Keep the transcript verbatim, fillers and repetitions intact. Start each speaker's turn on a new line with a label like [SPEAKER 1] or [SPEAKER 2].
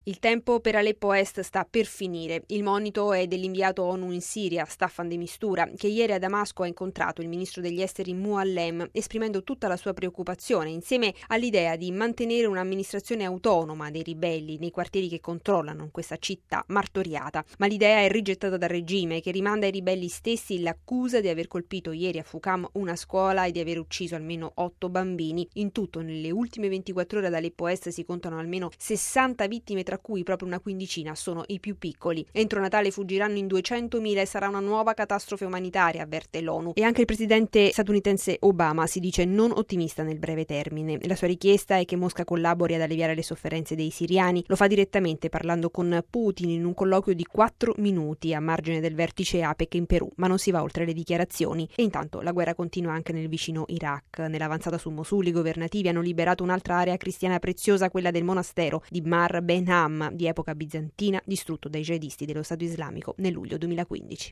[SPEAKER 1] Il tempo per Aleppo Est sta per finire. Il monito è dell'inviato ONU in Siria, Staffan de Mistura, che ieri a Damasco ha incontrato il ministro degli esteri Muallem, esprimendo tutta la sua preoccupazione, insieme all'idea di mantenere un'amministrazione autonoma dei ribelli nei quartieri che controllano questa città martoriata. Ma l'idea è rigettata dal regime, che rimanda ai ribelli stessi l'accusa di aver colpito ieri a Fukam una scuola e di aver ucciso almeno otto bambini. In tutto, nelle ultime ventiquattro ore ad Aleppo Est si contano almeno sessanta vittime, tra cui proprio una quindicina sono i più piccoli. Entro Natale fuggiranno in duecentomila e sarà una nuova catastrofe umanitaria, avverte l'ONU. E anche il presidente statunitense Obama si dice non ottimista nel breve termine. La sua richiesta è che Mosca collabori ad alleviare le sofferenze dei siriani. Lo fa direttamente parlando con Putin in un colloquio di quattro minuti a margine del vertice APEC in Perù, ma non si va oltre le dichiarazioni. E intanto la guerra continua anche nel vicino Iraq. Nell'avanzata su Mosul i governativi hanno liberato un'altra area cristiana preziosa, quella del monastero di Mar Ben Ham, di epoca bizantina, distrutto dai jihadisti dello Stato islamico nel luglio duemilaquindici.